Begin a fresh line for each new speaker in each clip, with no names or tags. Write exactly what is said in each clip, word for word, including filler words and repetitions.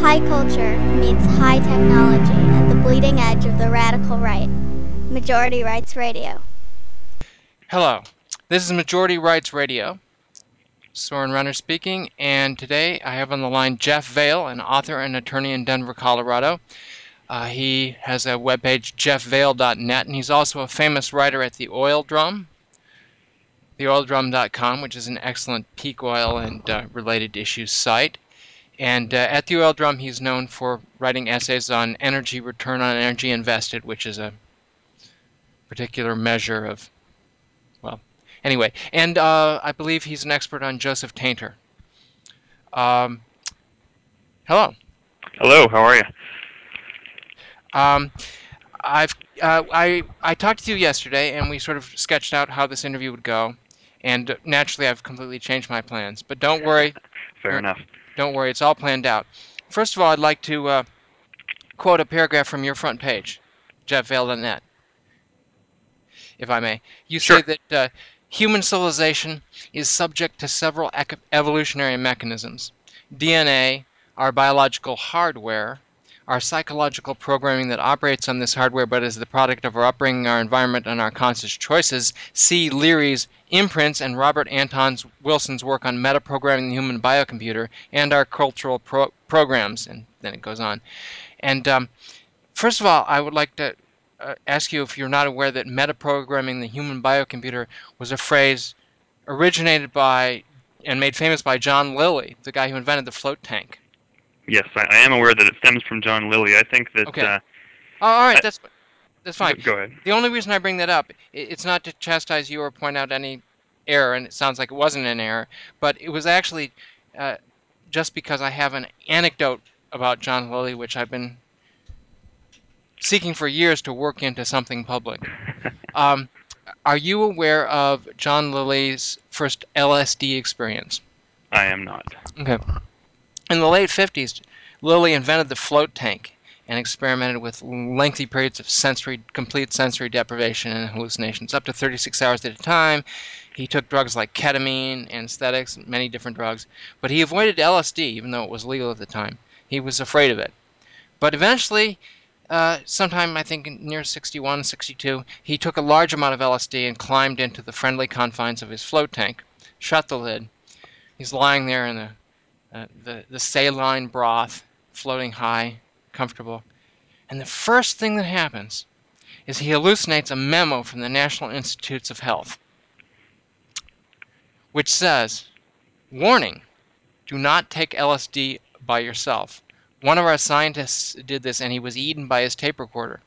High culture meets high technology at the bleeding edge of the radical right. Majority Rights Radio.
Hello, this is Majority Rights Radio. Soren Renner speaking, and today I have on the line Jeff Vail, an author and attorney in Denver, Colorado. Uh, he has a webpage, jeff vail dot net, and he's also a famous writer at The Oil Drum, the oil drum dot com, which is an excellent peak oil and uh, related issues site. And uh, at The Oil Drum, he's known for writing essays on energy return on energy invested, which is a particular measure of, well, anyway. And uh, I believe he's an expert on Joseph Tainter. Um, hello.
Hello, how are you?
Um, I've uh, I I talked to you yesterday, and we sort of sketched out how this interview would go. And uh, naturally, I've completely changed my plans. But don't worry,
Fair
uh,
enough.
don't worry, it's all planned out. First of all, I'd like to uh, quote a paragraph from your front page, jeff vail dot net, if I may. You say
Sure.
that uh, human civilization is subject to several ec- evolutionary mechanisms. D N A, our biological hardware, our psychological programming that operates on this hardware but is the product of our upbringing, our environment, and our conscious choices. See Leary's imprints and Robert Anton Wilson's work on metaprogramming the human biocomputer, and our cultural pro- programs. And then it goes on. And um, first of all, I would like to uh, ask you if you're not aware that metaprogramming the human biocomputer was a phrase originated by and made famous by John Lilly, the guy who invented the float tank.
Yes, I, I am aware that it stems from John Lilly. I think that.
Okay.
Uh,
Oh, all right,
I,
that's that's fine.
go ahead.
The only reason I bring that up, it's not to chastise you or point out any error, and it sounds like it wasn't an error, but it was actually uh, just because I have an anecdote about John Lilly, which I've been seeking for years to work into something public. Um, are you aware of John Lilly's first L S D experience?
I am not.
Okay. In the late fifties, Lilly invented the float tank and experimented with lengthy periods of sensory, complete sensory deprivation and hallucinations, up to thirty-six hours at a time. He took drugs like ketamine, anesthetics, many different drugs, but he avoided L S D, even though it was legal at the time. He was afraid of it. But eventually, uh, sometime I think near sixty-one, sixty-two, he took a large amount of L S D and climbed into the friendly confines of his float tank, shut the lid. He's lying there in the uh, the, the saline broth, floating high, comfortable. And the first thing that happens is he hallucinates a memo from the National Institutes of Health, which says, warning, do not take L S D by yourself. One of our scientists did this and he was eaten by his tape recorder.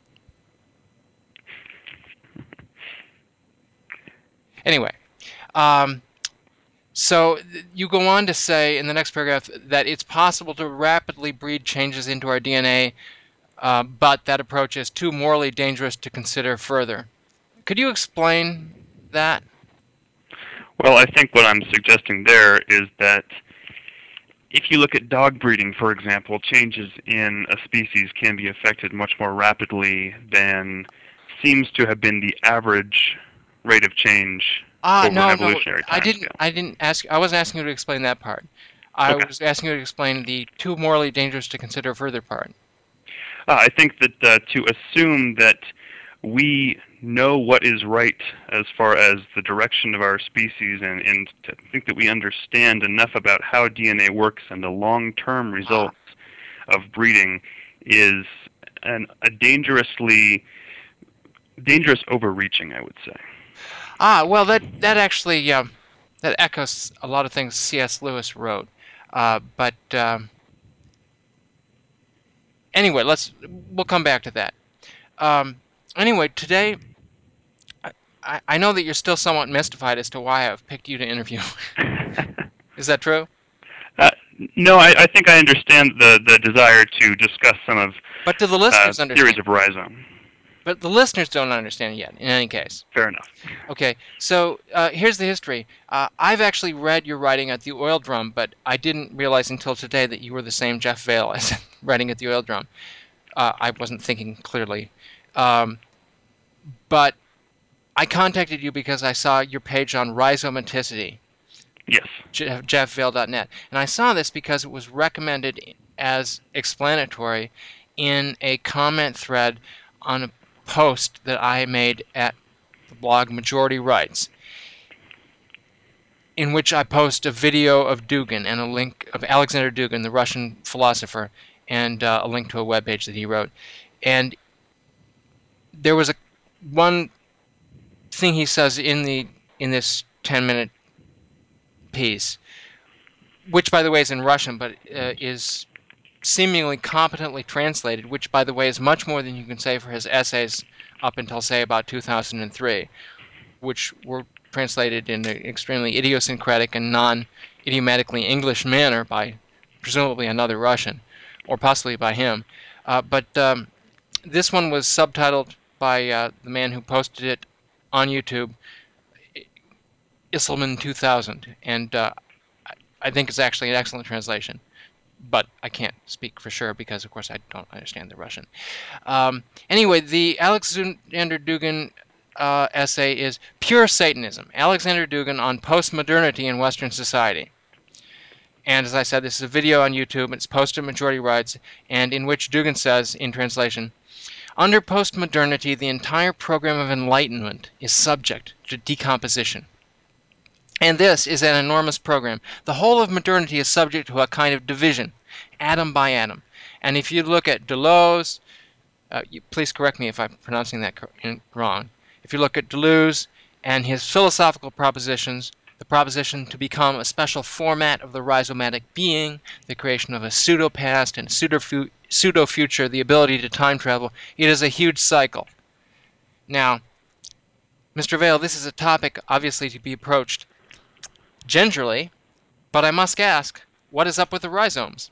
Anyway, um, so you go on to say in the next paragraph that it's possible to rapidly breed changes into our D N A, uh, but that approach is too morally dangerous to consider further. Could you explain that?
Well, I think what I'm suggesting there is that if you look at dog breeding, for example, changes in a species can be affected much more rapidly than seems to have been the average rate of change
Ah,
over an
no, no,
evolutionary
I didn't.
timescale.
I didn't ask. I wasn't asking you to explain that part. I
Okay.
was asking you to explain the too morally dangerous to consider further part.
Uh, I think that uh, to assume that we know what is right as far as the direction of our species, and, and to think that we understand enough about how D N A works and the long-term
Ah,
results of breeding is an, a dangerously dangerous overreaching, I would say.
ah. Well, that that actually um, that echoes a lot of things C S. Lewis wrote. Uh, but um, anyway, let's we'll come back to that. Um, anyway, today I, I know that you're still somewhat mystified as to why I've picked you to interview. Is that true?
uh, no, I, I think I understand the, the desire to discuss some of
But do the
uh,
listeners
theories
understand?
of rhizome.
But the listeners don't understand it yet, in any case.
Fair enough.
Okay, so uh, here's the history. Uh, I've actually read your writing at the Oil Drum, but I didn't realize until today that you were the same Jeff Vail as writing at the Oil Drum. Uh, I wasn't thinking clearly. Um, but I contacted you because I saw your page on rhizomaticity,
Yes.
jeff vail dot net. And I saw this because it was recommended as explanatory in a comment thread on a post that I made at the blog Majority Rights, in which I post a video of Dugin and a link of Alexander Dugin, the Russian philosopher, and uh, a link to a webpage that he wrote. And there was a one thing he says in the in this ten minute piece, which by the way is in Russian, but uh, is seemingly competently translated, which by the way is much more than you can say for his essays up until say about two thousand three, which were translated in an extremely idiosyncratic and non-idiomatically English manner by presumably another Russian, or possibly by him. Uh, but um, this one was subtitled by uh, the man who posted it on YouTube, Isselman two thousand, and uh, I think it's actually an excellent translation. But I can't speak for sure because, of course, I don't understand the Russian. Um, anyway, the Alexander Dugin uh, essay is Pure Satanism, Alexander Dugin on Postmodernity in Western Society. And as I said, this is a video on YouTube. It's posted at Majority Rights, and in which Dugin says, in translation, under postmodernity, the entire program of enlightenment is subject to decomposition. And this is an enormous program. The whole of modernity is subject to a kind of division, atom by atom. And if you look at Deleuze, uh, you, please correct me if I'm pronouncing that wrong. If you look at Deleuze and his philosophical propositions, the proposition to become a special format of the rhizomatic being, the creation of a pseudo-past and a pseudo-future, the ability to time travel, it is a huge cycle. Now, Mister Vale, this is a topic obviously to be approached gingerly, but I must ask, what is up with the rhizomes?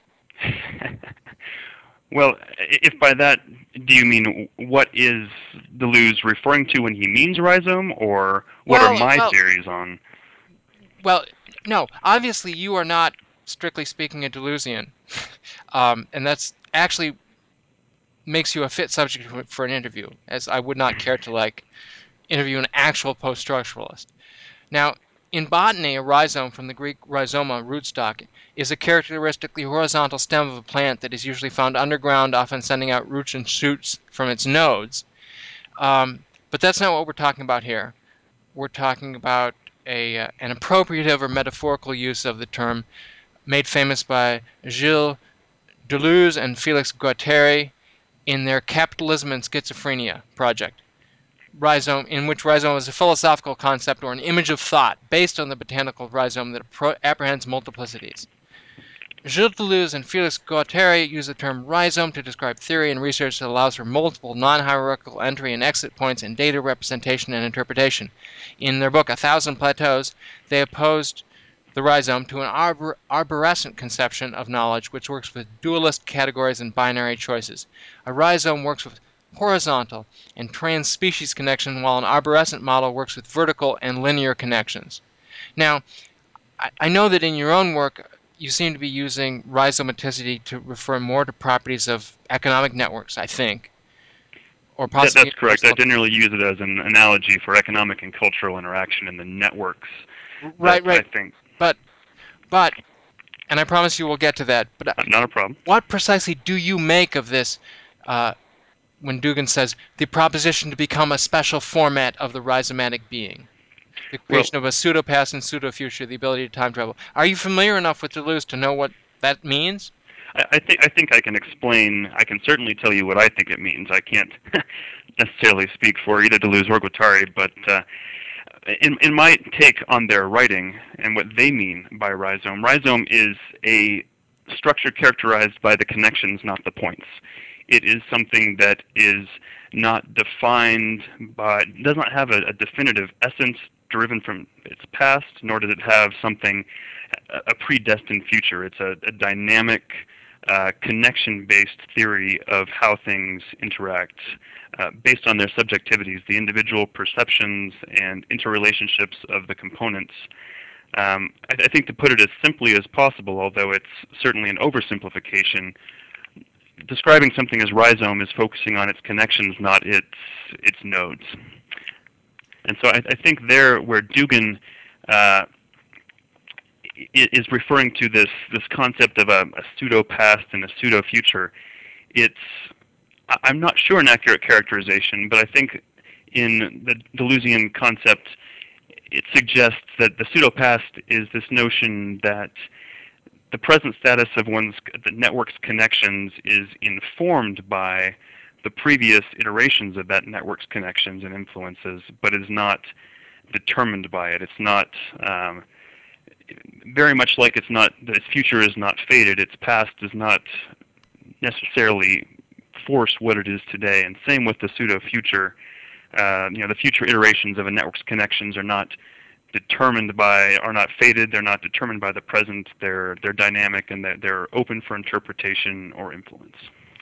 Well, if by that do you mean what is Deleuze referring to when he means rhizome, or what are
Well,
my
well,
theories on?
well, no. Obviously, you are not, strictly speaking, a Deleuzian, um, and that's actually makes you a fit subject for an interview, as I would not care to like interview an actual post-structuralist. Now, in botany, a rhizome, from the Greek rhizoma, rootstock, is a characteristically horizontal stem of a plant that is usually found underground, often sending out roots and shoots from its nodes. Um, but that's not what we're talking about here. We're talking about a uh, an appropriative or metaphorical use of the term made famous by Gilles Deleuze and Felix Guattari in their Capitalism and Schizophrenia project, rhizome, in which rhizome is a philosophical concept or an image of thought based on the botanical rhizome that apprehends multiplicities. Gilles Deleuze and Felix Guattari use the term rhizome to describe theory and research that allows for multiple non-hierarchical entry and exit points in data representation and interpretation. In their book A Thousand Plateaus, they opposed the rhizome to an arbor arborescent conception of knowledge which works with dualist categories and binary choices. A rhizome works with horizontal and trans-species connection, while an arborescent model works with vertical and linear connections. Now, I, I know that in your own work, you seem to be using rhizomaticity to refer more to properties of economic networks, I think, or
That,
possibly
that's correct. I
universal.
generally use it as an analogy for economic and cultural interaction in the networks that
Right,
I
right.
think.
But, but, and I promise you we'll get to that, but
Not a problem.
what precisely do you make of this uh, when Dugin says the proposition to become a special format of the rhizomatic being? The
Well,
creation of a pseudo-past and pseudo-future, the ability to time travel. Are you familiar enough with Deleuze to know what that means?
I, I think I think I can explain. I can certainly tell you what I think it means. I can't necessarily speak for either Deleuze or Guattari, but uh, in in my take on their writing and what they mean by rhizome, rhizome is a structure characterized by the connections, not the points. It is something that is not defined by, does not have a, a definitive essence driven from its past, nor does it have something, a a predestined future. It's a, a dynamic, uh, connection-based theory of how things interact uh, based on their subjectivities, the individual perceptions and interrelationships of the components. Um, I, I think to put it as simply as possible, although it's certainly an oversimplification, describing something as rhizome is focusing on its connections, not its its nodes. And so I, I think there, where Dugin uh, is referring to this this concept of a, a pseudo past and a pseudo future. It's I'm not sure an accurate characterization, but I think in the Deleuzian concept, it suggests that the pseudo past is this notion that the present status of one's the network's connections is informed by the previous iterations of that network's connections and influences, but is not determined by it. It's not um, very much like it's not its future is not fated. Its past does not necessarily force what it is today. And same with the pseudo future. Uh, you know, the future iterations of a network's connections are not determined by, are not fated. They're not determined by the present. They're they're dynamic and they're, they're open for interpretation or influence.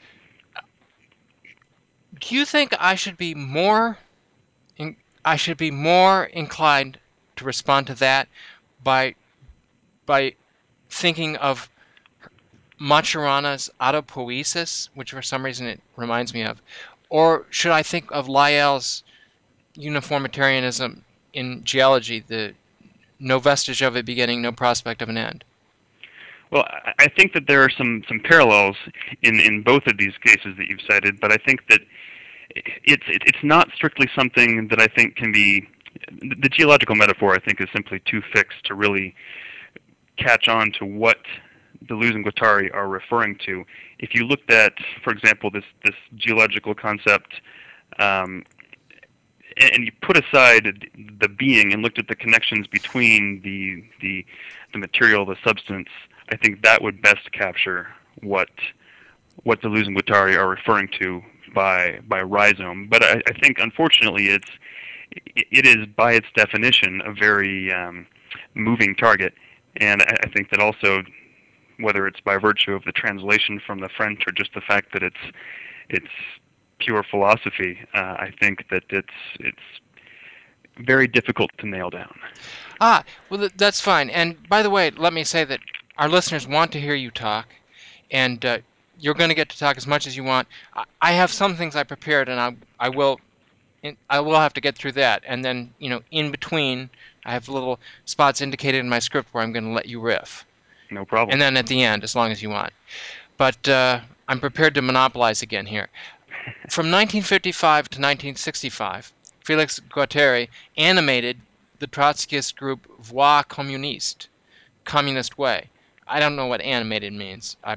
Do you think I should be more in, I should be more inclined to respond to that by by thinking of Maturana's autopoiesis, which for some reason it reminds me of, or should I think of Lyell's uniformitarianism in geology, the no vestige of a beginning, no prospect of an end?
Well, I think that there are some, some parallels in, in both of these cases that you've cited, but I think that it's it's not strictly something that I think can be. The geological metaphor, I think, is simply too fixed to really catch on to what Deleuze and Guattari are referring to. If you looked at, for example, this this geological concept, um, and you put aside the being and looked at the connections between the the the material, the substance, I think that would best capture what what Deleuze and Guattari are referring to by by rhizome. But I, I think, unfortunately, it's it is by its definition a very um, moving target, and I, I think that also, whether it's by virtue of the translation from the French or just the fact that it's it's pure philosophy, uh, I think that it's it's very difficult to nail down.
Ah, well, th- that's fine. And by the way, let me say that our listeners want to hear you talk, and uh, you're going to get to talk as much as you want. I, I have some things I prepared, and I I will I will have to get through that, and then you know in between I have little spots indicated in my script where I'm going to let you riff,
No problem.
and then at the end, as long as you want. But uh, I'm prepared to monopolize again here. From nineteen fifty-five to nineteen sixty-five, Felix Guattari animated the Trotskyist group Voix Communiste, Communist Way. I don't know what animated means. I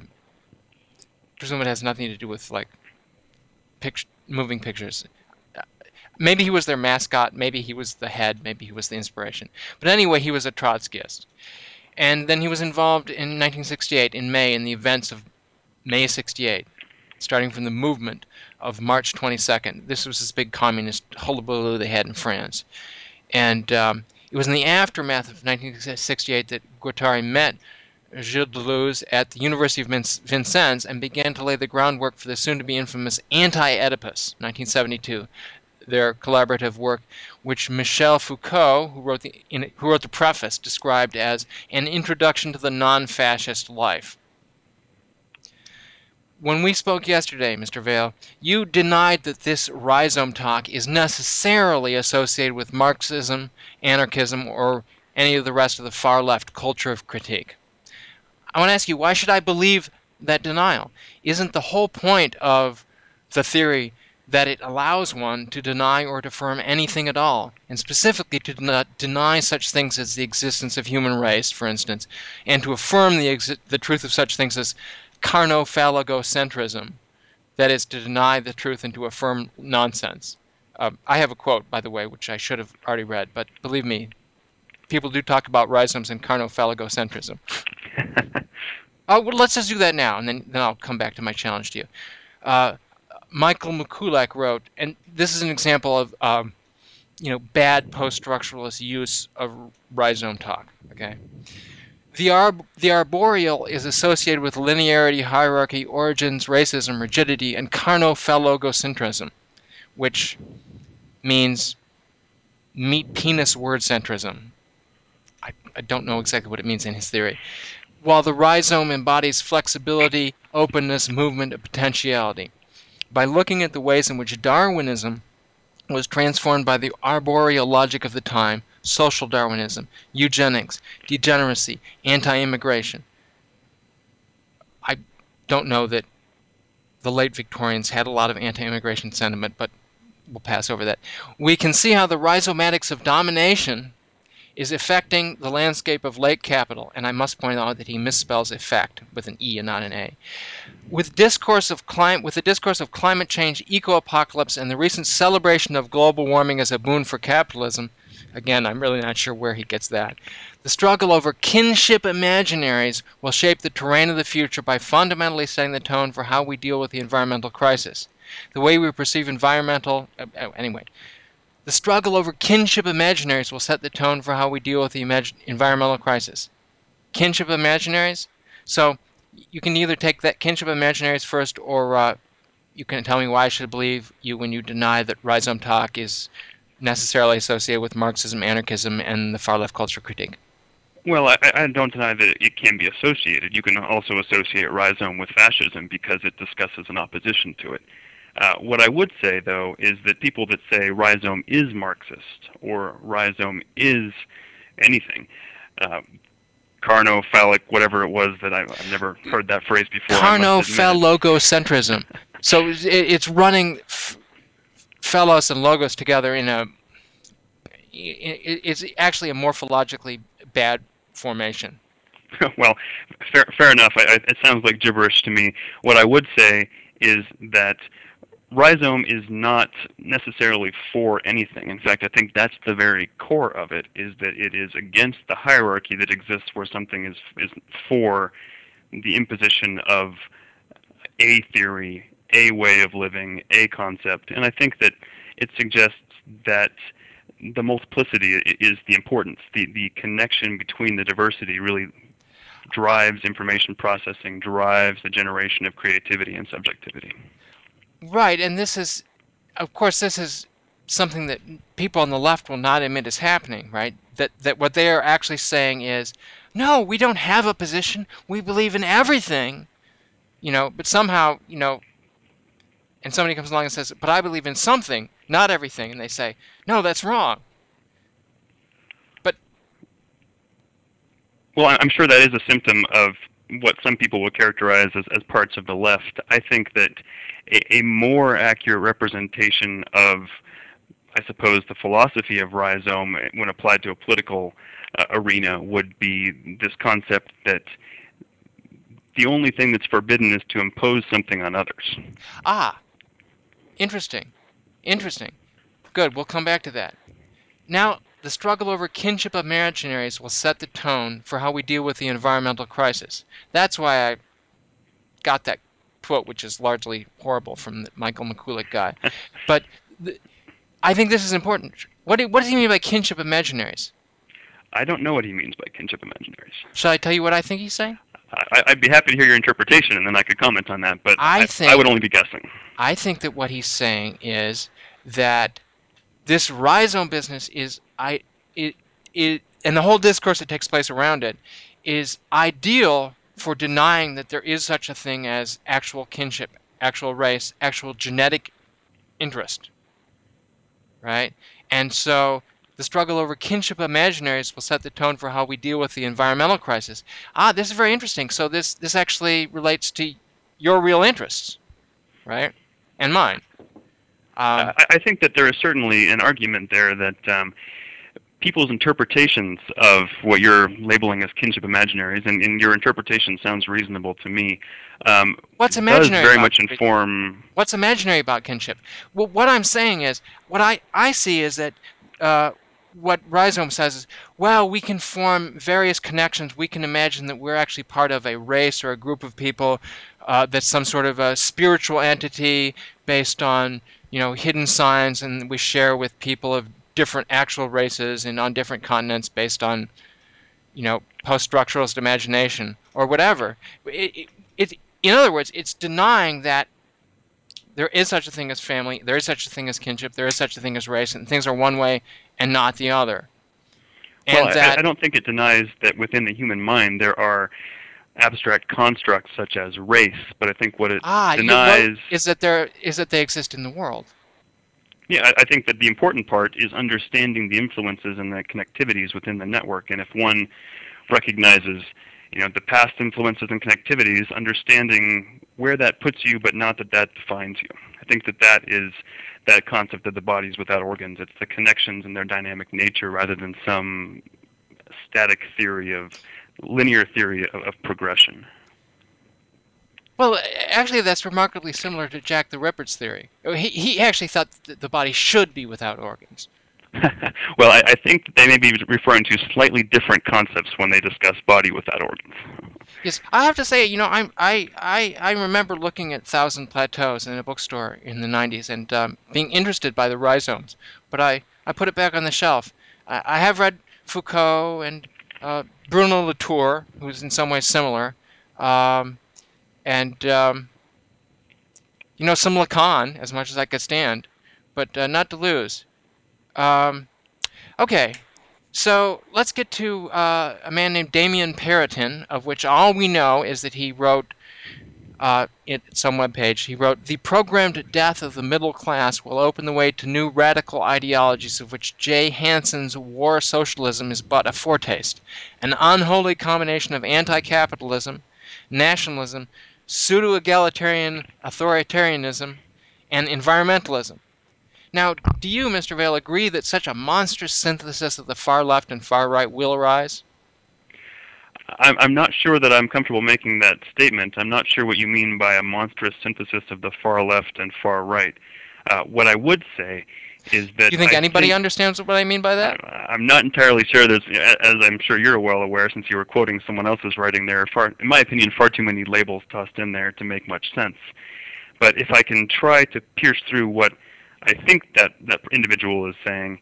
presume it has nothing to do with like picture, moving pictures. Maybe he was their mascot, maybe he was the head, maybe he was the inspiration. But anyway, he was a Trotskyist. And then he was involved in nineteen sixty-eight, in May, in the events of May sixty-eight, starting from the movement of March twenty-second. This was this big communist hullabaloo they had in France. And um, it was in the aftermath of nineteen sixty-eight that Guattari met Gilles Deleuze at the University of Vincennes and began to lay the groundwork for the soon-to-be infamous Anti-Oedipus, nineteen seventy-two, their collaborative work, which Michel Foucault, who wrote the, in, who wrote the preface, described as an introduction to the non-fascist life. When we spoke yesterday, Mister Vail, you denied that this rhizome talk is necessarily associated with Marxism, anarchism, or any of the rest of the far-left culture of critique. I want to ask you, why should I believe that denial? Isn't the whole point of the theory that it allows one to deny or to affirm anything at all, and specifically to den- deny such things as the existence of human race, for instance, and to affirm the, exi- the truth of such things as carnophallogocentrism, that is, to deny the truth and to affirm nonsense. Um, I have a quote, by the way, which I should have already read, but believe me, people do talk about rhizomes and carnophallogocentrism. Oh, well, let's just do that now, and then, then I'll come back to my challenge to you. Uh, Michael Mikulak wrote, and this is an example of um, you know bad post-structuralist use of rhizome talk. Okay, the arb- the arboreal is associated with linearity, hierarchy, origins, racism, rigidity, and carnophallogocentrism, which means meat penis word centrism. I, I don't know exactly what it means in his theory. While the rhizome embodies flexibility, openness, movement, and potentiality. By looking at the ways in which Darwinism was transformed by the arboreal logic of the time, social Darwinism, eugenics, degeneracy, anti-immigration. I don't know that the late Victorians had a lot of anti-immigration sentiment, but we'll pass over that. We can see how the rhizomatics of domination is affecting the landscape of late capital, and I must point out that he misspells effect with an E and not an A. With discourse of clim- with the discourse of climate change, eco-apocalypse, and the recent celebration of global warming as a boon for capitalism, again, I'm really not sure where he gets that. The struggle over kinship imaginaries will shape the terrain of the future by fundamentally setting the tone for how we deal with the environmental crisis. The way we perceive environmental, uh, uh, anyway, the struggle over kinship imaginaries will set the tone for how we deal with the imag- environmental crisis. Kinship imaginaries? So you can either take that kinship imaginaries first, or uh, you can tell me why I should believe you when you deny that rhizome talk is necessarily associated with Marxism, anarchism, and the far left culture critique.
Well, I, I don't deny that it can be associated. You can also associate rhizome with fascism because it discusses an opposition to it. Uh, what I would say, though, is that people that say rhizome is Marxist or rhizome is anything, uh, carnophallic, whatever it was that I, I've never heard that phrase before, I must admit.
Carnophallogocentrism. So it's running phallos and logos together in a. It's actually a morphologically bad formation.
Well, fair, fair enough. I, I, it sounds like gibberish to me. What I would say is that rhizome is not necessarily for anything. In fact, I think that's the very core of it, is that it is against the hierarchy that exists where something is, is for the imposition of a theory, a way of living, a concept. And I think that it suggests that the multiplicity is the importance. The, the connection between the diversity really drives information processing, drives the generation of creativity and subjectivity.
Right, and this is, of course, this is something that people on the left will not admit is happening, right? That that what they are actually saying is, no, we don't have a position. We believe in everything, you know. But somehow, you know, and somebody comes along and says, but I believe in something, not everything, and they say, no, that's wrong. But
Well, I'm sure that is a symptom of what some people would characterize as, as parts of the left. I think that a, a more accurate representation of, I suppose, the philosophy of rhizome when applied to a political uh, arena would be this concept that the only thing that's forbidden is to impose something on others.
ah, interesting, interesting. Good, we'll come back to that. Now, the struggle over kinship imaginaries will set the tone for how we deal with the environmental crisis. That's why I got that quote, which is largely horrible, from the Michael McCulloch guy. But th- I think this is important. What, do, what does he mean by kinship imaginaries?
I don't know what he means by kinship imaginaries.
Shall I tell you what I think he's saying?
I, I'd be happy to hear your interpretation, and then I could comment on that, but
I
I, I would
think
only be guessing.
I think that what he's saying is that this rhizome business is I it it and the whole discourse that takes place around it is ideal for denying that there is such a thing as actual kinship, actual race, actual genetic interest, right? And so the struggle over kinship imaginaries will set the tone for how we deal with the environmental crisis. Ah, this is very interesting. So this this actually relates to your real interests, right? And mine. Um,
I, I think that there is certainly an argument there that um, people's interpretations of what you're labeling as kinship imaginaries, and, and your interpretation sounds reasonable to me, um,
what's
does
imaginary
very
about
much inform.
what's imaginary about kinship? Well, what I'm saying is, what I, I see is that uh, what Rhizome says is, well, we can form various connections. We can imagine that we're actually part of a race or a group of people uh, that's some sort of a spiritual entity based on, you know, hidden signs, and we share with people of different actual races and on different continents based on, you know, post-structuralist imagination or whatever. It, it, it, in other words, it's denying that there is such a thing as family, there is such a thing as kinship, there is such a thing as race, and things are one way and not the other.
Well,
And
I,
that,
I don't think it denies that within the human mind there are abstract constructs such as race, but I think what it
ah, you, well,
denies.
is that there is that they exist in the world.
Yeah, I, I think that the important part is understanding the influences and the connectivities within the network. And if one recognizes, you know, the past influences and connectivities, understanding where that puts you, but not that that defines you. I think that that is that concept of the bodies without organs. It's the connections and their dynamic nature rather than some static theory of linear theory of, of progression.
Well, actually, that's remarkably similar to Jack the Ripper's theory. He, he actually thought that the body should be without organs.
Well, I, I think that they may be referring to slightly different concepts when they discuss body without organs.
Yes, I have to say, you know, I'm, I, I, I remember looking at Thousand Plateaus in a bookstore in the nineties and um, being interested by the rhizomes, but I, I put it back on the shelf. I, I have read Foucault and uh, Bruno Latour, who's in some ways similar, um, and um, you know, some Lacan, as much as I could stand, but uh, not Deleuze. Um, okay, so let's get to uh, a man named Damien Periton, of which all we know is that he wrote, uh, in some webpage, he wrote, "The programmed death of the middle class will open the way to new radical ideologies of which J. Hanson's war socialism is but a foretaste, an unholy combination of anti-capitalism, nationalism, pseudo-egalitarian authoritarianism, and environmentalism." Now, do you, Mister Vale, agree that such a monstrous synthesis of the far left and far right will arise?
I'm, I'm not sure that I'm comfortable making that statement. I'm not sure what you mean by a monstrous synthesis of the far left and far right. Uh, what I would say is that
Do you think
I
anybody
think
understands what I mean by that?
I, I'm not entirely sure. There's, as I'm sure you're well aware, since you were quoting someone else's writing, there are, far, in my opinion, far too many labels tossed in there to make much sense. But if I can try to pierce through what I think that that individual is saying,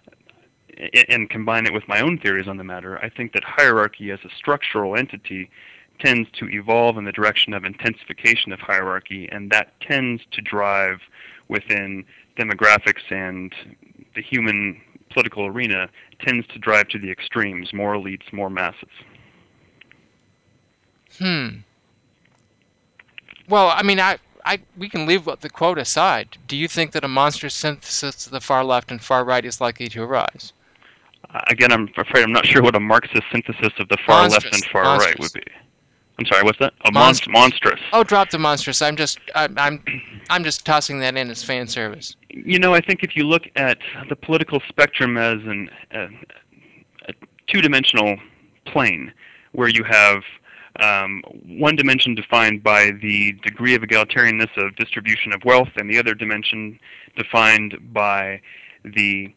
and combine it with my own theories on the matter, I think that hierarchy as a structural entity tends to evolve in the direction of intensification of hierarchy, and that tends to drive within demographics and the human political arena tends to drive to the extremes, more elites, more masses.
Hmm. Well, I mean, I, I, we can leave the quote aside. Do you think that a monstrous synthesis of the far left and far right is likely to arise?
Again, I'm afraid I'm not sure what a Marxist synthesis of the far left and
Monstrous.
far right would
Monstrous.
be. I'm sorry, what's that? A mon-
Monstrous.
monstrous.
Oh, drop the monstrous. I'm just, I'm, I'm, I'm just tossing that in as fan service.
You know, I think if you look at the political spectrum as an, a, a two-dimensional plane, where you have um, one dimension defined by the degree of egalitarianness of distribution of wealth, and the other dimension defined by the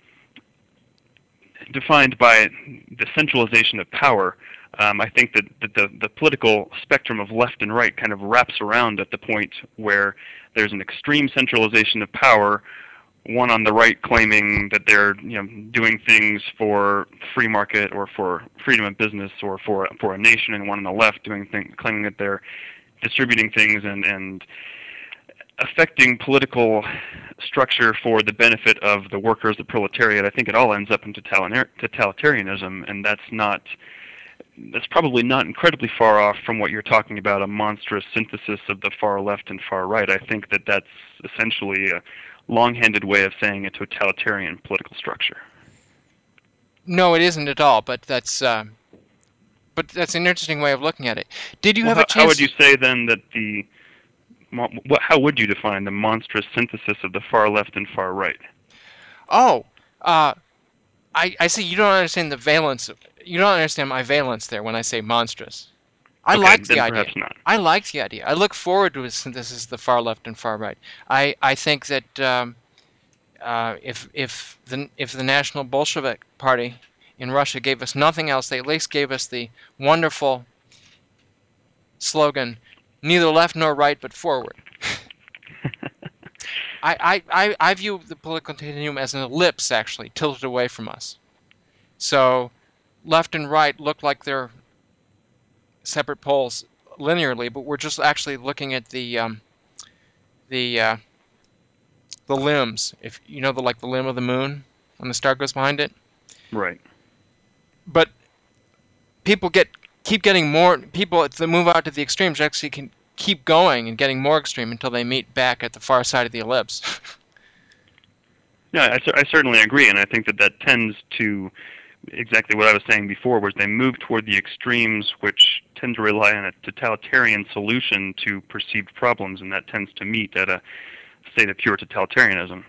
defined by the centralization of power. Um, I think that, that the, the political spectrum of left and right kind of wraps around at the point where there's an extreme centralization of power, one on the right claiming that they're you know doing things for free market or for freedom of business or for for a nation, and one on the left doing thing, claiming that they're distributing things and and affecting political structure for the benefit of the workers, the proletariat. I think it all ends up in totalitarianism, and that's not that's probably not incredibly far off from what you're talking about, a monstrous synthesis of the far left and far right. I think that that's essentially a long-handed way of saying a totalitarian political structure.
No, it isn't at all. But that's, uh, but that's an interesting way of looking at it. Did you
Well,
have a
how, how would you
chance?
say then that the what, how would you define the monstrous synthesis of the far left and far right?
Oh, uh, I, I see. You don't understand the valence. You don't understand my valence there when I say monstrous. I
Okay,
like the
then
idea.
perhaps not.
I like the idea. I look forward to a synthesis of the far left and far right. I, I think that um, uh, if if the if the National Bolshevik Party in Russia gave us nothing else, they at least gave us the wonderful slogan, "Neither left nor right, but forward." I, I, I, I view the political continuum as an ellipse, actually, tilted away from us. So left and right look like they're separate poles linearly, but we're just actually looking at the um, the uh, the limbs. If you know the like the limb of the moon when the star goes behind it.
Right.
But people get keep getting more people that move out to the extremes actually can keep going and getting more extreme until they meet back at the far side of the ellipse.
No, I, I certainly agree, and I think that that tends to exactly what I was saying before, was they move toward the extremes, which tend to rely on a totalitarian solution to perceived problems, and that tends to meet at a state of pure totalitarianism.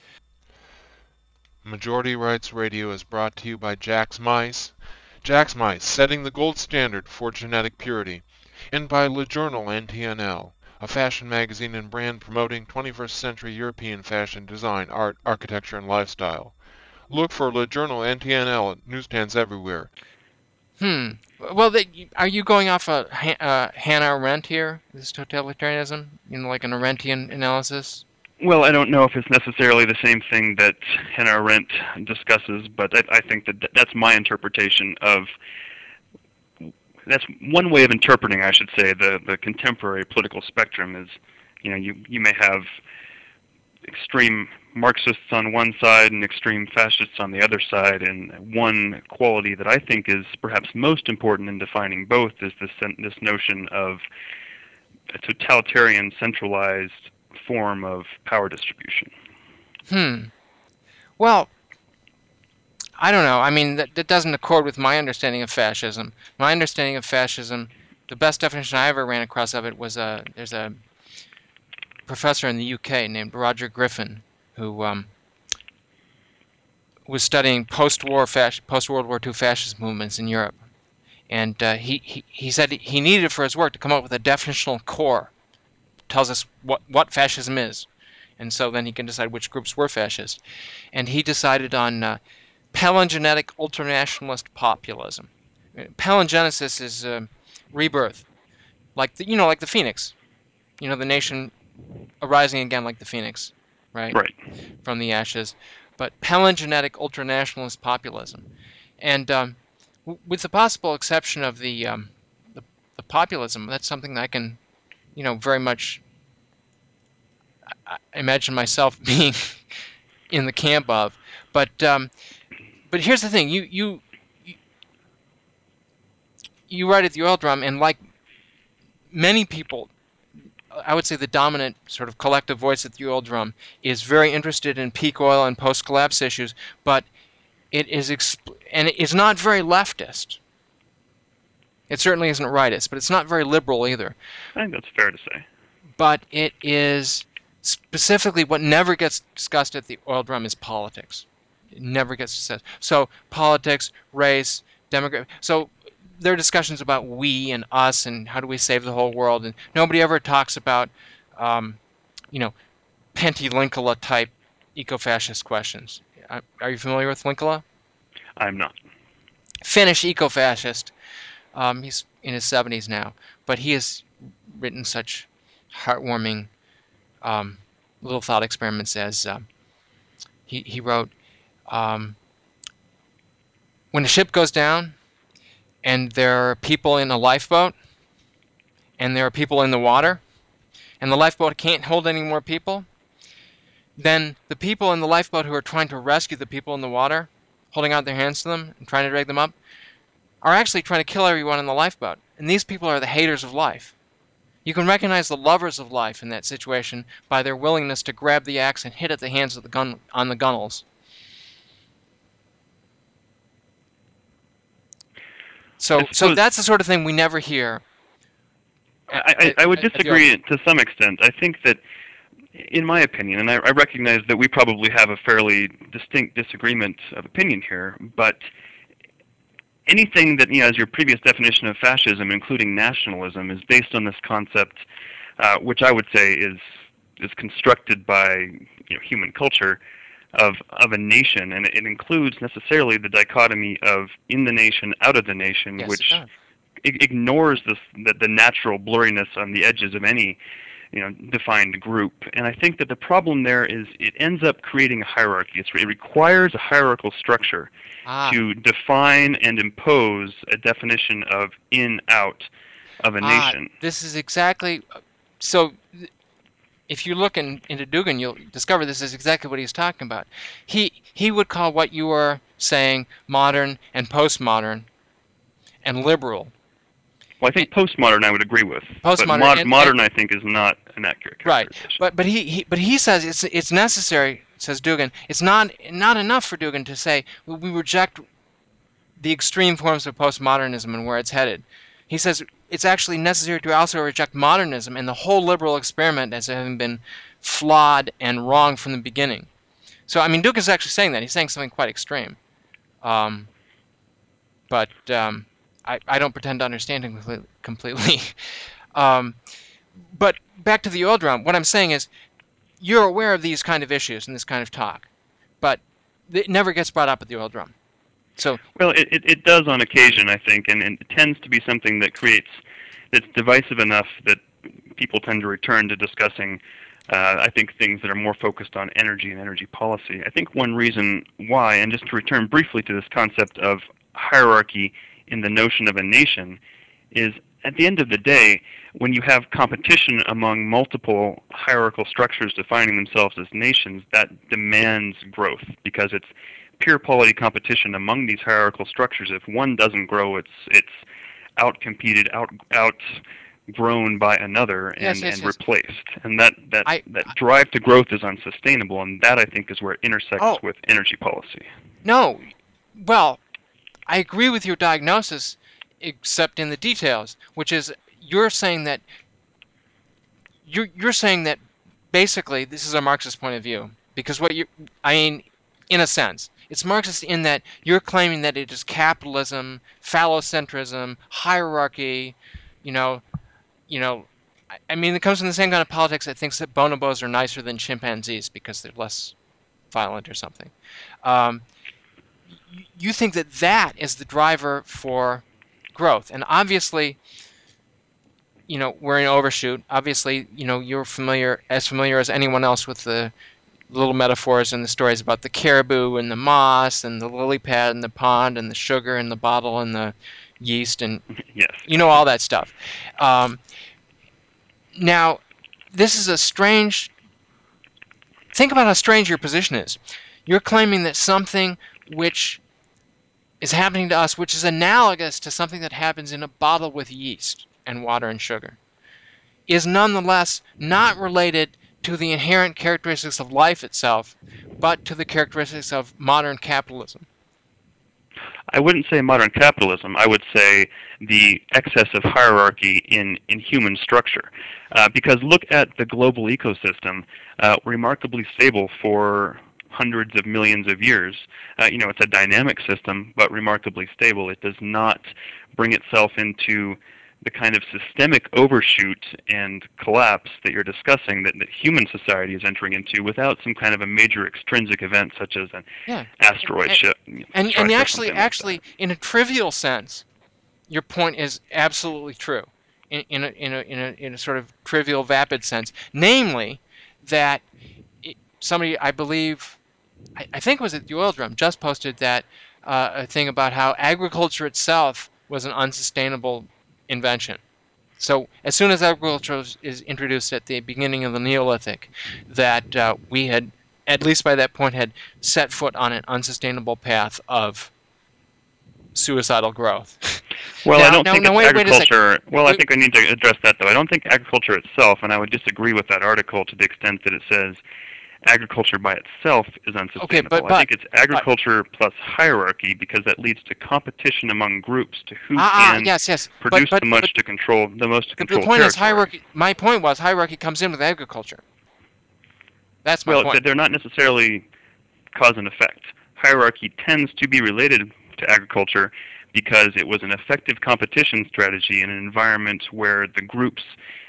Majority Rights Radio is brought to you by Jack's Mice. Jack's Mice, setting the gold standard for genetic purity. And by Le Journal N T N L, a fashion magazine and brand promoting twenty-first century European fashion, design, art, architecture, and lifestyle. Look for Le Journal N T N L at newsstands everywhere.
Hmm. Well, they, are you going off a uh, Hannah Arendt here? This totalitarianism, you know, like an Arendtian analysis?
Well, I don't know if it's necessarily the same thing that Hannah Arendt discusses, but I, I think that that's my interpretation of. That's one way of interpreting, I should say, the the contemporary political spectrum is, you know, you you may have extreme Marxists on one side and extreme fascists on the other side, and one quality that I think is perhaps most important in defining both is this this notion of a totalitarian, centralized form of power distribution.
Hmm. Well, I don't know. I mean, that, that doesn't accord with my understanding of fascism. My understanding of fascism, the best definition I ever ran across of it was a there's a professor in the U K named Roger Griffin who um, was studying post-war fasc- post-World War two fascist movements in Europe, and uh, he, he he said he needed for his work to come up with a definitional core that tells us what what fascism is, and so then he can decide which groups were fascist. And he decided on uh, palingenetic ultranationalist populism. Palingenesis is uh, rebirth, like the, you know, like the phoenix. You know, the nation arising again, like the phoenix, right,
Right.
from the ashes. But palingenetic ultranationalist populism, and um, w- with the possible exception of the, um, the the populism, that's something that I can, you know, very much I imagine myself being in the camp of. But um, but here's the thing: you you you write at the oil drum, and like many people, I would say the dominant sort of collective voice at the oil drum is very interested in peak oil and post-collapse issues, but it is exp- and it is not very leftist. It certainly isn't rightist, but it's not very liberal either.
I think that's fair to say.
But it is specifically what never gets discussed at the oil drum is politics. It never gets discussed. So politics, race, demographic. So there are discussions about we and us and how do we save the whole world, and nobody ever talks about, um, you know, Pentti Linkola type eco-fascist questions. Are you familiar with Linkola?
I'm not.
Finnish eco-fascist. Um, he's in his seventies now, but he has written such heartwarming um, little thought experiments as um, he, he wrote, um, when a ship goes down and there are people in a lifeboat and there are people in the water and the lifeboat can't hold any more people, then the people in the lifeboat who are trying to rescue the people in the water, holding out their hands to them and trying to drag them up, are actually trying to kill everyone in the lifeboat. And these people are the haters of life. You can recognize the lovers of life in that situation by their willingness to grab the axe and hit at the hands of the gun on the gunnels.
I
So, so
suppose
that's the sort of thing we never hear at,
I,
at,
I would
at the oil
disagree
drum.
to some extent. I think that, in my opinion, and I, I recognize that we probably have a fairly distinct disagreement of opinion here, but anything that, you know, as your previous definition of fascism, including nationalism, is based on this concept, uh, which I would say is is constructed by, you know, human culture of of a nation, and it includes necessarily the dichotomy of in the nation, out of the nation,
Yes, it
which
does.
ignores this the, the natural blurriness on the edges of any, you know, defined group. And I think that the problem there is it ends up creating a hierarchy. It's, it requires a hierarchical structure
Ah,
to define and impose a definition of in out of a
ah,
nation.
this is exactly. So, if you look in, into Dugan, you'll discover this is exactly what he's talking about. He he would call what you are saying modern and postmodern and liberal.
Well, I think postmodern I would agree with, but
Postmodern
mod-
and, and
modern I think is not an accurate
right,
characterization.
but but he, he but he says it's it's necessary. Says Dugan, it's not not enough for Dugan to say "Well, we reject the extreme forms of postmodernism and where it's headed." He says it's actually necessary to also reject modernism and the whole liberal experiment as having been flawed and wrong from the beginning. So I mean, Duke is actually saying that. He's saying something quite extreme. Um, but um, I, I don't pretend to understand him completely. completely. um, but back to the oil drum, what I'm saying is you're aware of these kind of issues and this kind of talk, but it never gets brought up at the oil drum. So
Well, it, it, it does on occasion, I think, and, and it tends to be something that creates, that's divisive enough that people tend to return to discussing, uh, I think, things that are more focused on energy and energy policy. I think one reason why, and just to return briefly to this concept of hierarchy in the notion of a nation, is at the end of the day, when you have competition among multiple hierarchical structures defining themselves as nations, that demands growth because it's pure quality competition among these hierarchical structures. If one doesn't grow, it's it's outcompeted, out outgrown by another,
yes,
and
yes,
and
yes.
replaced. And that that
I
that drive to growth is unsustainable, and that I think is where it intersects
oh
with energy policy.
no, well, I agree with your diagnosis, except in the details, which is you're saying that you're you're saying that basically this is a Marxist point of view because what you I mean, in a sense, it's Marxist in that you're claiming that it is capitalism, phallocentrism, hierarchy, you know, you know. I, I mean, it comes from the same kind of politics that thinks that bonobos are nicer than chimpanzees because they're less violent or something. Um, you, you think that that is the driver for growth, and obviously you know, we're in overshoot. Obviously, you know, you're familiar, as familiar as anyone else with the little metaphors and the stories about the caribou and the moss and the lily pad and the pond and the sugar and the bottle and the yeast and
Yes,
you
yes.
know all that stuff. Um, now, this is a strange. Think about how strange your position is. You're claiming that something which is happening to us, which is analogous to something that happens in a bottle with yeast and water and sugar, is nonetheless not related to the inherent characteristics of life itself, but to the characteristics of modern capitalism.
I wouldn't say modern capitalism. I would say the excess of hierarchy in, in human structure. Uh, because look at the global ecosystem, uh, remarkably stable for hundreds of millions of years. Uh, you know, it's a dynamic system, but remarkably stable. It does not bring itself into the kind of systemic overshoot and collapse that you're discussing that, that human society is entering into without some kind of a major extrinsic event such as an
Yeah,
asteroid
and
sh-
and, and
strike or
actually,
something like
actually,
that.
in a trivial sense, your point is absolutely true. In, in, a, in, a, in, a, in a sort of trivial, vapid sense, namely that it, somebody, I believe, I, I think it was at the oil drum, just posted that uh, a thing about how agriculture itself was an unsustainable invention. So as soon as agriculture is, is introduced at the beginning of the Neolithic, that uh, we had, at least by that point, had set foot on an unsustainable path of suicidal growth.
Well, I
now,
don't
now,
think
now,
it's
wait, wait a second.
agriculture. Well, I
Wait,
think I need to address that, though. I don't think agriculture itself, and I would disagree with that article to the extent that it says agriculture by itself is
okay, but
unsustainable. I
but
think it's
but
agriculture plus hierarchy because that leads to competition among groups to who
ah ah
can
yes yes. But
produce
but
the
but
much to control the most to
the, the
control
point is
territory.
hierarchy. My point was hierarchy comes in with agriculture. That's my
Well,
point.
they're not necessarily cause and effect. Hierarchy tends to be related to agriculture because it was an effective competition strategy in an environment where the groups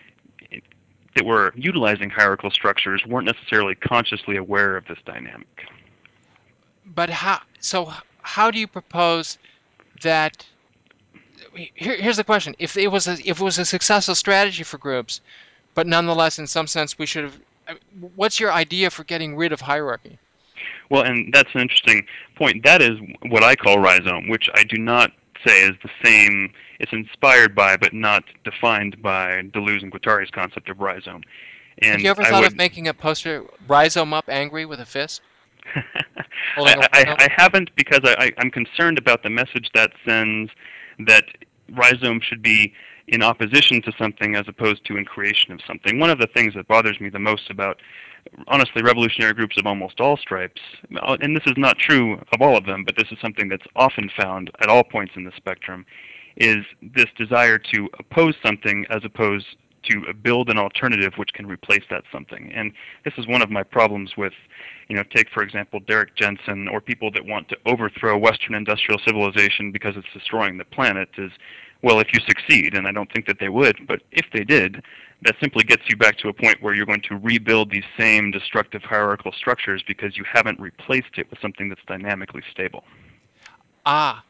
that were utilizing hierarchical structures weren't necessarily consciously aware of this dynamic.
But how? So how do you propose that? Here, here's the question: If it was a, if it was a successful strategy for groups, but nonetheless, in some sense, we should have. I mean, what's your idea for getting rid of hierarchy?
Well, and that's an interesting point. That is what I call rhizome, which I do not say is the same. It's inspired by, but not defined by Deleuze and Guattari's concept of rhizome.
Have you
And
ever
I
thought of
would
making a poster rhizome up angry with a fist, holding a
I, I,
rhizome?
I haven't because I, I, I'm concerned about the message that sends that rhizome should be in opposition to something as opposed to in creation of something. One of the things that bothers me the most about, honestly, revolutionary groups of almost all stripes, and this is not true of all of them, but this is something that's often found at all points in the spectrum, is this desire to oppose something as opposed to build an alternative which can replace that something. And this is one of my problems with, you know, take for example Derrick Jensen or people that want to overthrow Western industrial civilization because it's destroying the planet is, well, if you succeed, and I don't think that they would, but if they did, that simply gets you back to a point where you're going to rebuild these same destructive hierarchical structures because you haven't replaced it with something that's dynamically stable.
Ah,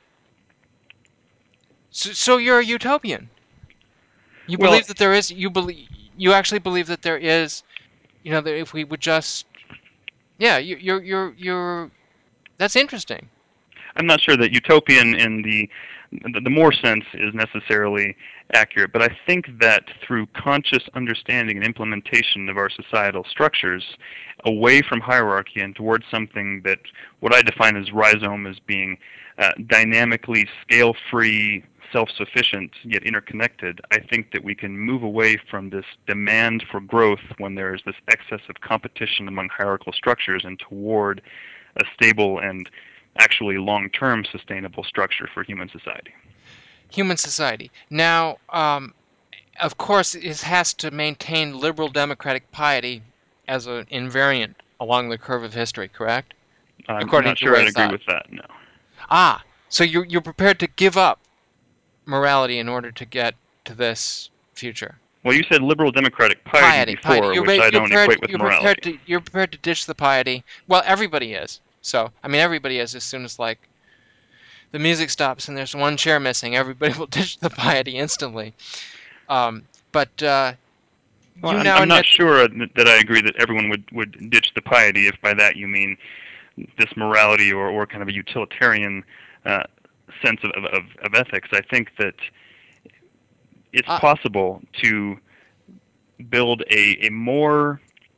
so, so you're a utopian. You
Well,
believe that there is. You believe. You actually believe that there is. You know, that if we would just. Yeah, you, you're you're you're. That's interesting.
I'm not sure that utopian in the the more sense is necessarily accurate, but I think that through conscious understanding and implementation of our societal structures, away from hierarchy and towards something that what I define as rhizome as being uh, dynamically scale-free, self-sufficient yet interconnected, I think that we can move away from this demand for growth when there is this excess of competition among hierarchical structures and toward a stable and actually long-term sustainable structure for human society.
Human society. Now, um, of course, it has to maintain liberal democratic piety as an invariant along the curve of history, correct?
I'm
According
not
to the
sure
way
I'd
of
agree
thought.
with that, no.
Ah, so you're you're prepared to give up morality in order to get to this future.
Well, you said liberal democratic piety
Piety, piety.
before,
You're
which I
you're
don't
prepared
equate with
you're prepared
morality.
to you're prepared to ditch the piety. Well, everybody is. So I mean, everybody is as soon as like the music stops and there's one chair missing, everybody will ditch the piety instantly. Um, but uh,
Well,
you
I'm,
now
I'm not
admit,
sure that I agree that everyone would, would ditch the piety if by that you mean this morality or, or kind of a utilitarian uh, sense of, of, of ethics. I think that it's
uh,
possible to build a, a more,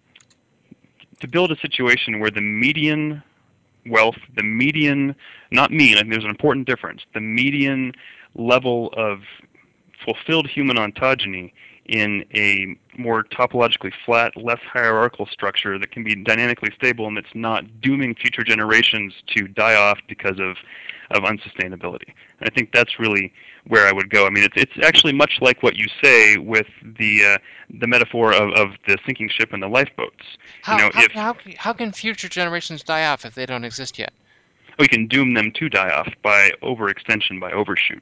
to build a situation where the median wealth, the median, not mean, I think there's an important difference, the median level of fulfilled human ontogeny in a more topologically flat, less hierarchical structure that can be dynamically stable and that's not dooming future generations to die off because of, of unsustainability. And I think that's really where I would go. I mean, it's, it's actually much like what you say with the, uh, the metaphor of, of the sinking ship and the lifeboats. You
how
know,
how
if
how how can future generations die off if they don't exist yet?
we can doom them to die off by overextension, by overshoot.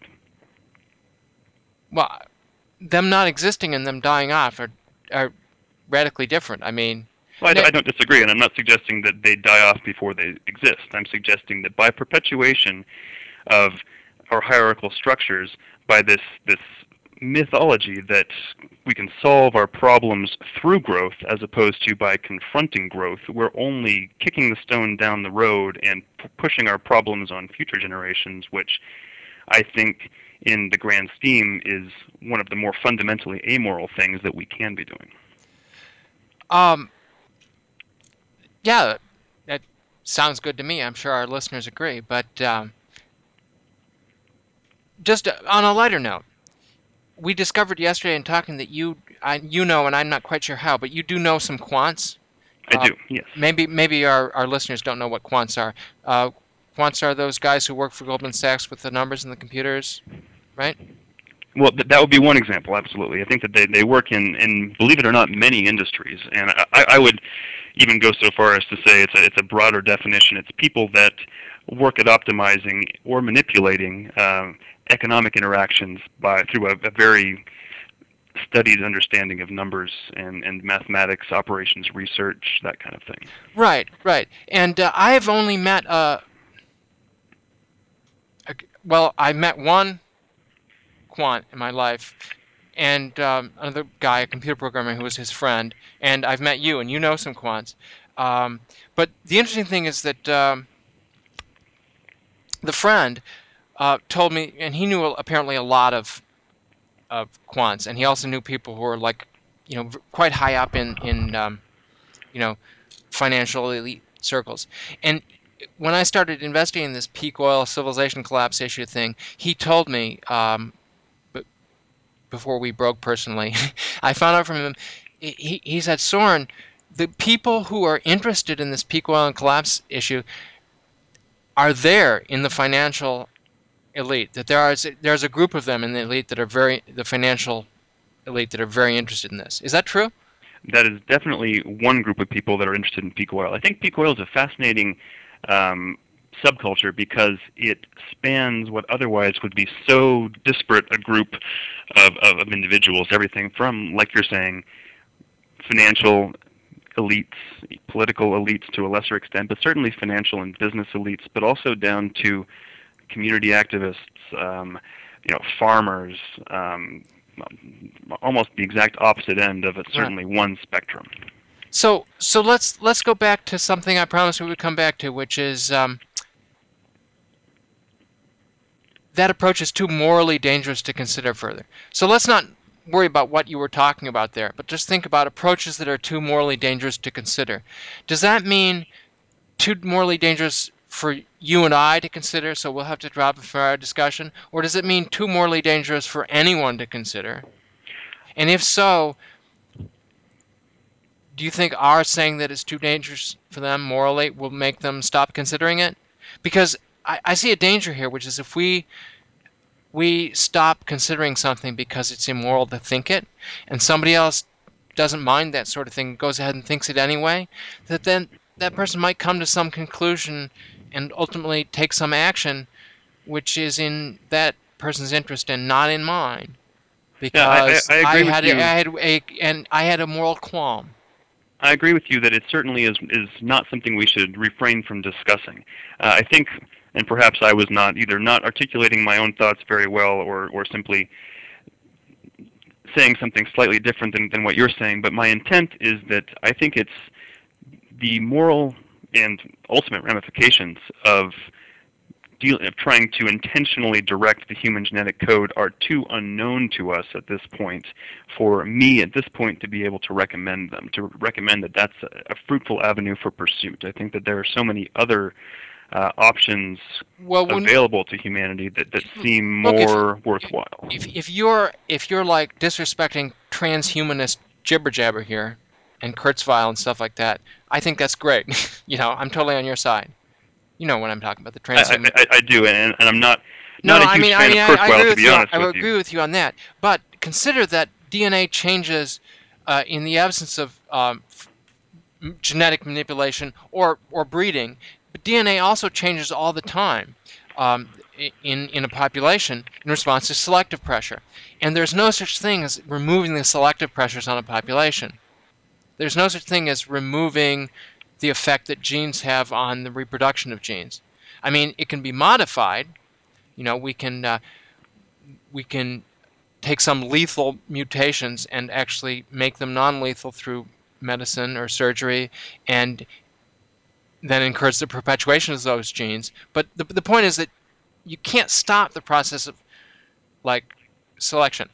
Well, them not existing and them dying off are are radically different. I mean,
Well, I, d-
ne-
I don't disagree, and I'm not suggesting that they die off before they exist. I'm suggesting that by perpetuation of our hierarchical structures, by this this mythology that we can solve our problems through growth as opposed to by confronting growth, we're only kicking the stone down the road and p- pushing our problems on future generations, which I think in the grand scheme is one of the more fundamentally amoral things that we can be doing.
um, yeah, that sounds good to me. I'm sure our listeners agree. But um, just uh, on a lighter note, we discovered yesterday in talking that you, I, you know, and I'm not quite sure how, but you do know some quants.
I
Uh,
do, yes.
maybe maybe our, our listeners don't know what quants are. Uh, quants are those guys who work for Goldman Sachs with the numbers and the computers, right?
Well, th- that would be one example, absolutely. I think that they, they work in, in, believe it or not, many industries. And I, I would even go so far as to say it's a, it's a broader definition. It's people that work at optimizing or manipulating um, economic interactions by through a, a very studied understanding of numbers and, and mathematics, operations research, that kind of thing.
Right, right. And uh, I've only met, uh, a, well, I met one quant in my life, and um, another guy, a computer programmer who was his friend, and I've met you, and you know some quants. Um, but the interesting thing is that um, the friend uh, told me, and he knew apparently a lot of of quants, and he also knew people who were like, you know, quite high up in in um, you know, financial elite circles. And when I started investigating this peak oil civilization collapse issue thing, he told me, um, before we broke personally. I found out from him. He, he said, Soren, the people who are interested in this peak oil and collapse issue are there in the financial elite. That there is there's a group of them in the elite that are very the financial elite that are very interested in this. Is that true?
That is definitely one group of people that are interested in peak oil. I think peak oil is a fascinating um, subculture because it spans what otherwise would be so disparate a group of, of, of individuals. Everything from, like you're saying, financial elites, political elites to a lesser extent, but certainly financial and business elites, but also down to community activists, um, you know, farmers, um, almost the exact opposite end of it,
Right.
certainly one spectrum.
So so let's let's go back to something I promised we would come back to, which is um, that approach is too morally dangerous to consider further. So let's not worry about what you were talking about there, but just think about approaches that are too morally dangerous to consider. Does that mean too morally dangerous for you and I to consider, so we'll have to drop it from our discussion? Or does it mean too morally dangerous for anyone to consider? And if so, do you think our saying that it's too dangerous for them morally will make them stop considering it? Because I, I see a danger here, which is if we we stop considering something because it's immoral to think it, and somebody else doesn't mind that sort of thing, goes ahead and thinks it anyway, that then that person might come to some conclusion and ultimately take some action which is in that person's interest and not in mine,
Yeah, I, I,
because
I
I
agree with
had a,
you.
I had a and I had a moral qualm.
I agree with you that it certainly is is not something we should refrain from discussing. Uh, I think, and perhaps I was not either not articulating my own thoughts very well, or or simply saying something slightly different than, than what you're saying. But my intent is that I think it's the moral and ultimate ramifications of deal, of trying to intentionally direct the human genetic code are too unknown to us at this point for me at this point to be able to recommend them, to recommend that that's a, a fruitful avenue for pursuit. I think that there are so many other uh, options
Well, when
available to humanity that, that seem
look, if
more worthwhile.
if if you're if you're like disrespecting transhumanist jibber jabber here and Kurzweil and stuff like that, I think that's great. You know, I'm totally on your side. You know what I'm talking about, the
I,
transhuman.
I, I do, and, and I'm not
No,
not
no,
a
I
huge
mean, I
fan
mean,
of
I, I
Kurzweil,
agree
to
with
be
you. On,
honest
I
with
would
you.
agree with you on that. But consider that D N A changes uh, in the absence of um, genetic manipulation or or breeding. But D N A also changes all the time um, in in a population in response to selective pressure. And there's no such thing as removing the selective pressures on a population. There's no such thing as removing the effect that genes have on the reproduction of genes. I mean, it can be modified. You know, we can uh, we can take some lethal mutations and actually make them non-lethal through medicine or surgery, and then encourage the perpetuation of those genes. But the, the point is that you can't stop the process of like selection.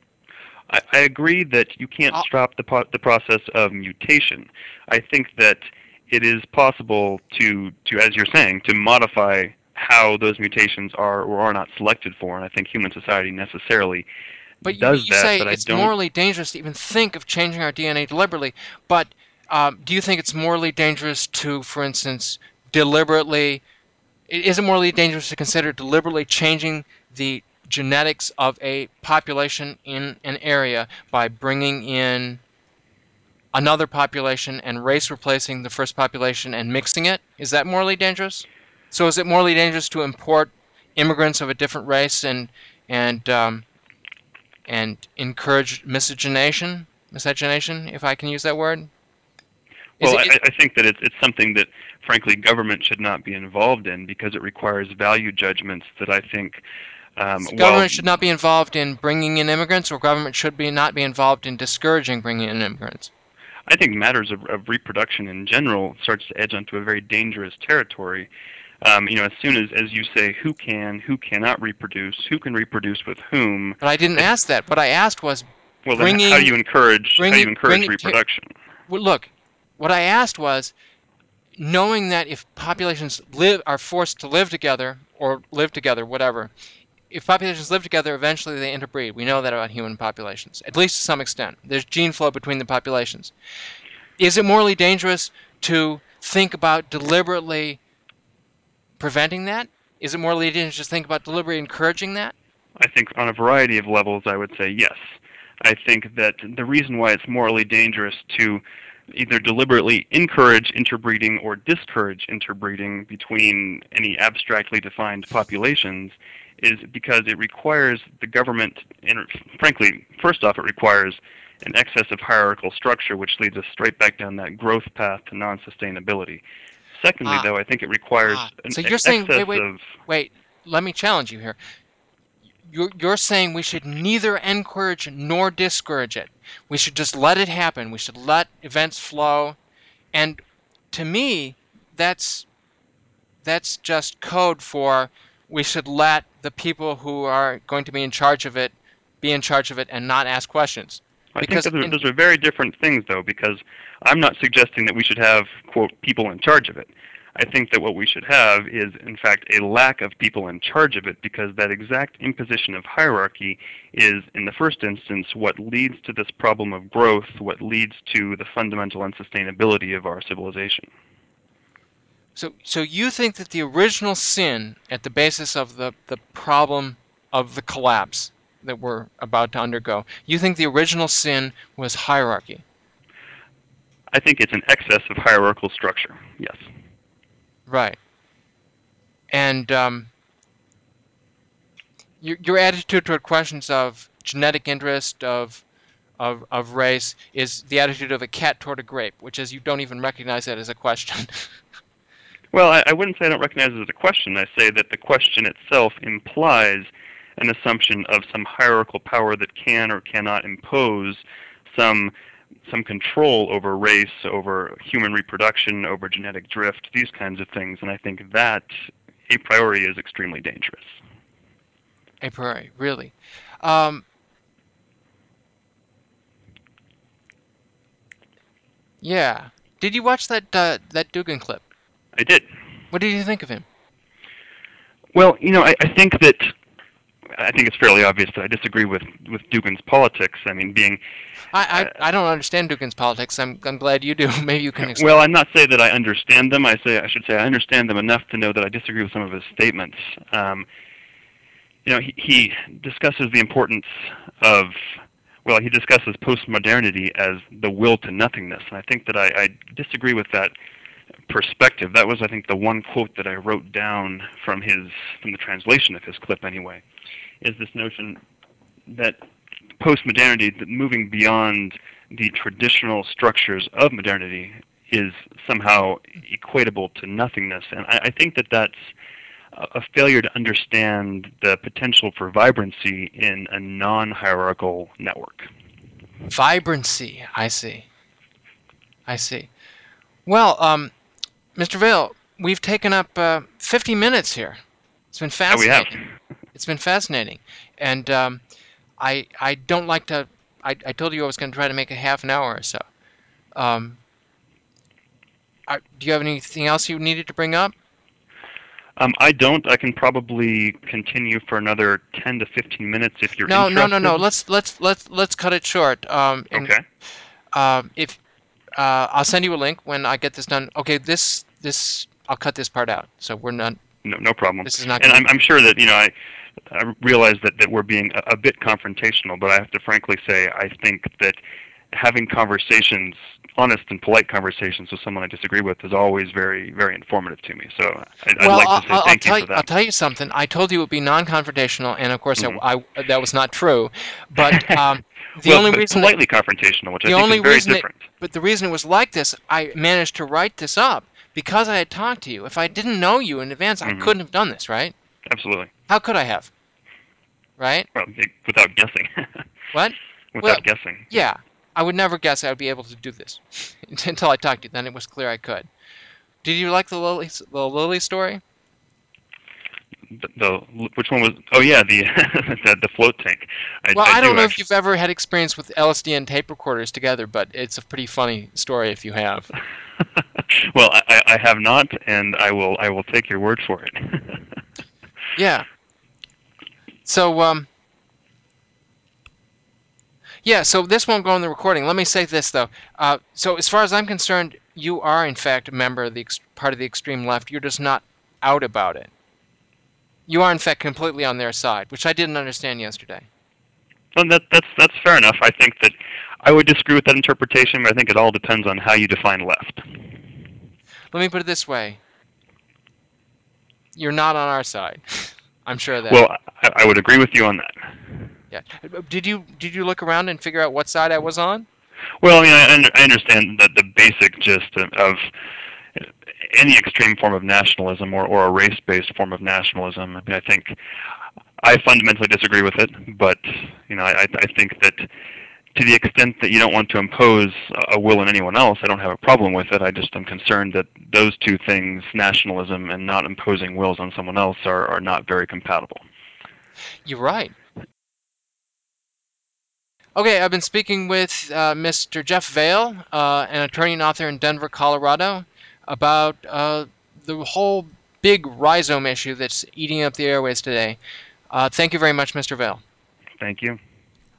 I, I agree that you can't
Uh,
stop the po- the process of mutation. I think that it is possible to to, as you're saying, to modify how those mutations are or are not selected for, and I think human society necessarily
but you,
does
you
that.
say
But I
it's
don't.
morally dangerous to even think of changing our D N A deliberately. But um, do you think it's morally dangerous to, for instance, deliberately is it morally dangerous to consider deliberately changing the genetics of a population in an area by bringing in another population and race replacing the first population and mixing it? Is that morally dangerous? So is it morally dangerous to import immigrants of a different race and and um, and encourage miscegenation, miscegenation, if I can use that word? Is
Well,
it,
I,
is,
I think that it's it's something that, frankly, government should not be involved in because it requires value judgments that I think, um, while
government should not be involved in bringing in immigrants, or government should be not be involved in discouraging bringing in immigrants?
I think matters of, of reproduction in general starts to edge onto a very dangerous territory. Um, you know, as soon as, as you say, who can, who cannot reproduce, who can reproduce with whom,
But I didn't
I,
ask that. What I asked was
well, then how do
bringing,
you encourage how do you
bringing,
encourage
bringing.
reproduction?
Well, look, what I asked was knowing that if populations live are forced to live together or live together, whatever, if populations live together, eventually they interbreed. We know that about human populations, at least to some extent. There's gene flow between the populations. Is it morally dangerous to think about deliberately preventing that? Is it morally dangerous to think about deliberately encouraging that?
I think on a variety of levels, I would say yes. I think that the reason why it's morally dangerous to either deliberately encourage interbreeding or discourage interbreeding between any abstractly defined populations is because it requires the government, and frankly, first off, it requires an excess of hierarchical structure, which leads us straight back down that growth path to non-sustainability. Secondly,
Ah,
though, I think it requires
ah.
an
So you're
ex-
saying,
excess
wait, wait,
of.
wait. Let me challenge you here. You're, you're saying we should neither encourage nor discourage it. We should just let it happen. We should let events flow. And to me, that's that's just code for we should let the people who are going to be in charge of it be in charge of it and not ask questions.
I think
Because
those are,
in,
those are very different things, though, because I'm not suggesting that we should have, quote, people in charge of it. I think that what we should have is, in fact, a lack of people in charge of it, because that exact imposition of hierarchy is, in the first instance, what leads to this problem of growth, what leads to the fundamental unsustainability of our civilization.
so so you think that the original sin at the basis of the, the problem of the collapse that we're about to undergo, you think the original sin was hierarchy.
I think it's an excess of hierarchical structure, yes.
Right. And um, your, your attitude toward questions of genetic interest, of, of, of race, is the attitude of a cat toward a grape, which is you don't even recognize that as a question.
Well, I, I wouldn't say I don't recognize it as a question. I say that the question itself implies an assumption of some hierarchical power that can or cannot impose some some control over race, over human reproduction, over genetic drift, these kinds of things. And I think that a priori is extremely dangerous.
A priori, really. Um, yeah. Did you watch that uh, that Dugan clip?
I did.
What did you think of him?
Well, you know, I, I think that I think it's fairly obvious that I disagree with, with Dugan's politics. I mean, being
I,
uh,
I, I don't understand Dugan's politics. I'm I'm glad you do. Maybe you can explain.
well, I'm not saying that I understand them. I say I should say I understand them enough to know that I disagree with some of his statements. Um, you know, he, he discusses the importance of, well, he discusses postmodernity as the will to nothingness, and I think that I, I disagree with that perspective. That was, I think, the one quote that I wrote down from his from the translation of his clip, anyway, is this notion that postmodernity, that moving beyond the traditional structures of modernity, is somehow equatable to nothingness, and I, I think that that's a failure to understand the potential for vibrancy in a non-hierarchical network.
Vibrancy. I see. I see. Well, um, Mister Vale, we've taken up uh, fifty minutes here. It's been
That we have.
fascinating. It's been fascinating, and um, I I don't like to. I, I told you I was going to try to make a half an hour or so. Um, are, do you have anything else you needed to bring up?
Um, I don't. I can probably continue for another ten to fifteen minutes if you're
No, no, no, no.
interested.
Let's let's let's let's cut it short. Um, and
Okay.
um, if uh, I'll send you a link when I get this done. Okay, this this I'll cut this part out. So we're not.
No, no problem.
This is not
And
going to
I'm,
be.
I'm sure that, you know, I, I realize that, that we're being a, a bit confrontational, but I have to frankly say I think that having conversations, honest and polite conversations with someone I disagree with is always very, very informative to me. So I'd, I'd
Well,
like to
I'll,
say
I'll I'll
thank you
tell you.
for
I'll
that.
tell you something. I told you it would be non-confrontational, and of course, I,
Hmm.
I- that was not true. But um, the
Well,
only
but
reason that
politely confrontational, which I
the
think is
only
very
reason it,
different.
but the reason it was like this, I managed to write this up because I had talked to you. If I didn't know you in advance, I
Hmm.
couldn't have done this, right?
Absolutely.
How could I have? Right?
Well, without guessing.
What? Well,
Without guessing. Yeah.
yeah. I would never guess I would be able to do this until I talked to you. Then it was clear I could. Did you like the Lily, the Lily story?
The, the which one was? Oh yeah, the the, the float tank. I,
Well,
I
I don't
do
know if you've
actually.
ever had experience with L S D and tape recorders together, but it's a pretty funny story if you have.
Well, I, I have not, and I will I will take your word for it.
Yeah. So, um, yeah, so this won't go in the recording. Let me say this, though. Uh, so as far as I'm concerned, you are, in fact, a member of the ex- part of the extreme left. You're just not out about it. You are, in fact, completely on their side, which I didn't understand yesterday.
Well, that, that's that's fair enough. I think that I would disagree with that interpretation, but I think it all depends on how you define left.
Let me put it this way. You're not on our side. I'm sure of that.
Well, I, I would agree with you on that.
Yeah. Did you did you look around and figure out what side I was on?
Well, I mean, I, I understand that the basic gist of, of any extreme form of nationalism or, or a race-based form of nationalism. I mean, I think I fundamentally disagree with it, but you know, I, I think that to the extent that you don't want to impose a will on anyone else, I don't have a problem with it. I just am concerned that those two things, nationalism and not imposing wills on someone else, are, are not very compatible.
You're right. Okay, I've been speaking with uh, Mister Jeff Vail, uh, an attorney and author in Denver, Colorado, about uh, the whole big rhizome issue that's eating up the airways today. Uh, thank you very much, Mister Vail.
Thank you.